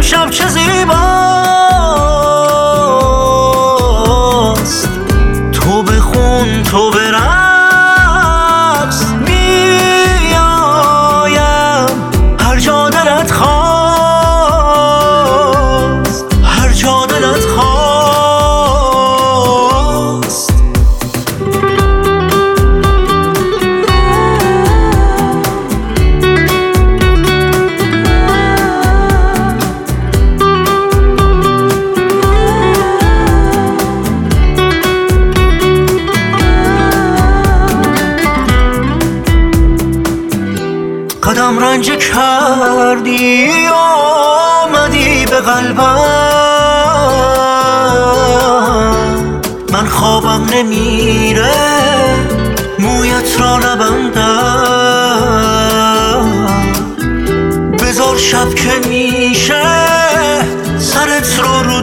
امشب چه زیباست. تو بخون تو به رقص میایم هر جا دلت خواست، هر جا دلت خواست. قدم رنج کردی آمدی به قلبم، من خوابم نمیره مویت را نبندم. بذار شب که میشه سرت رو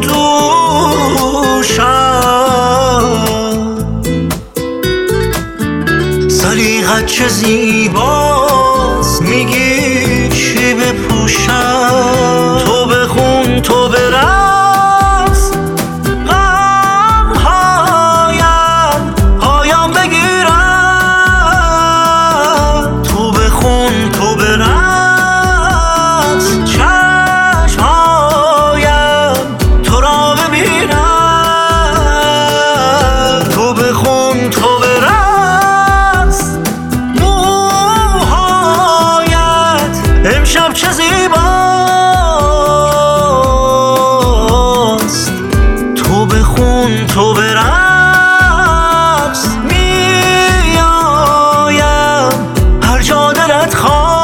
دوشم. سلیقت چه زیباست میگی چی بپوشم. تو بخون تو به رقص غمهایم پایان بگیرم. تو بخون تو به رقص چشمهایم تو را ببینم. تو بخون تو به امشب چه زیباست. تو بخون تو به رقص میایم هر جا دلت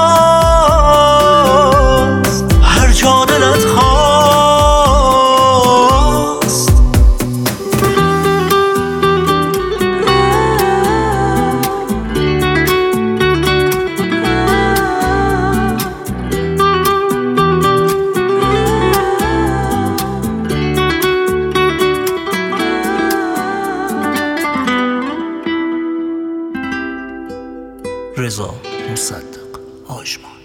خواست، هر جا دلت خواست. رضا مصدق آژمان.